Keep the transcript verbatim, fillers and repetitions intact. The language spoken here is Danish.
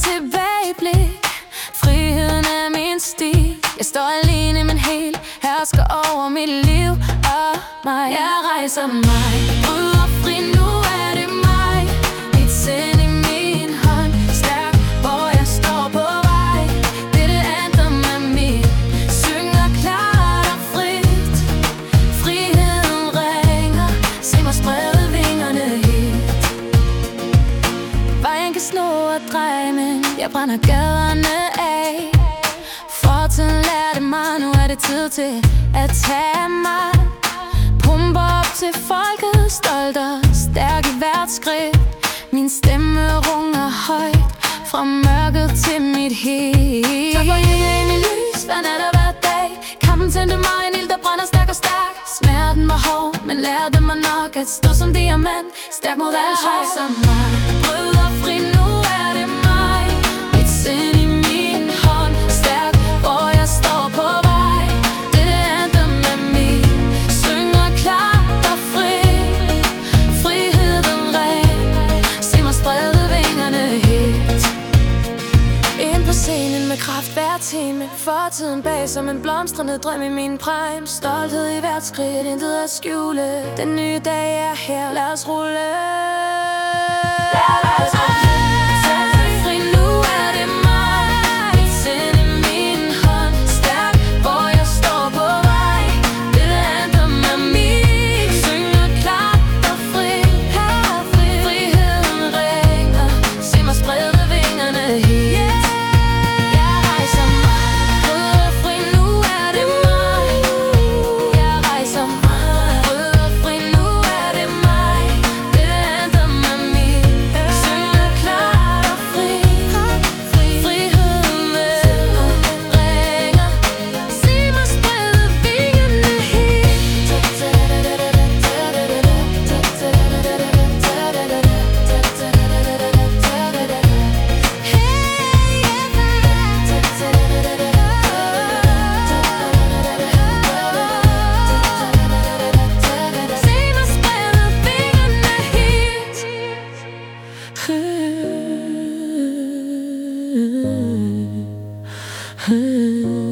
tilbageblik. Friheden er min sti. Jeg står alene, men helt hersker over mit liv og mig. Jeg rejser mig, bryder fri, nu er det mig. Et sind i min hånd, stærk, hvor jeg står på vej. Dette anthem er mit, synger klart og frit. Friheden ringer, se mig sprede vingerne helt. Vejen kan slå og dreje, men jeg brænder gaderne af. Fortiden lærte mig, nu er det tid til at tage mig. Pumper op til folket, stolt og stærk i hvert skridt. Min stemme runger højt, fra mørket til mit helt. Så går jeg ind i lys, hver nat og hver dag. Kampen tændte mig en ild, der brænder stærk og stærk. Smerten var hård, men lærte mig nok at stå som diamant, stærk mod alt hej. Som mig, bryder fri, nu er det mig. Et sind i min hånd, stærk, hvor jeg står på vej. Dette anthem er mit, synger klart og frit. Friheden ringer, se mig sprede vingerne helt. Ind på scenen med kraft hver time. Fortiden bag som en blomstrende drøm i min prime. Stolthed i hvert skridt, intet at skjule. Den nye dag er her, lad os rulle. Lad os rulle. Hmm.